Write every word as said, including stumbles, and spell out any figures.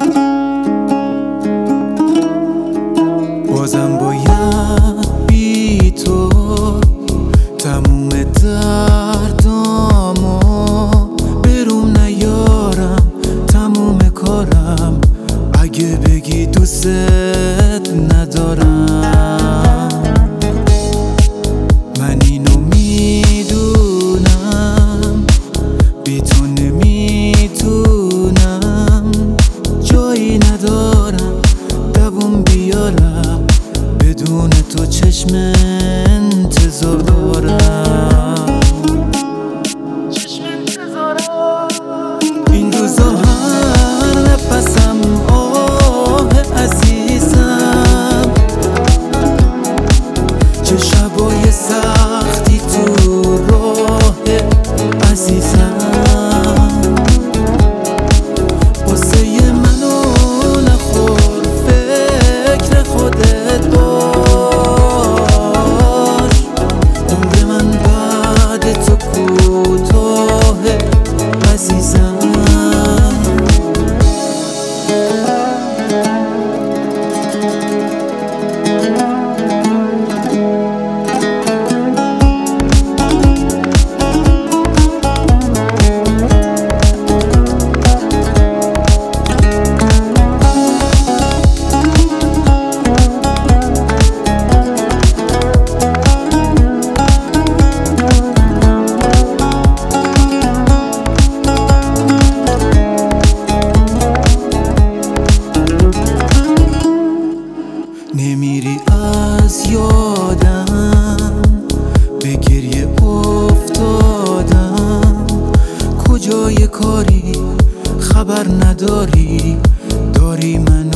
بازم باید بی تو تموم دردامو برون نیارم، تموم کارم اگه بگی دوست ندارم. من اینو میدونم بی تو نمیتونم، جایی ندارم دووم بیارم، بدون تو چشم انتظار دارم. این روزا هر نفسم آه عزیزم، چه شبای سختی تو راه عزیزم. واسه منو نخور فکر خودت باش، عمر من بعد تو کوتاه عزیزم. نمیری از یادم، به گریه افتادم، کجای کاری خبر نداری، داری من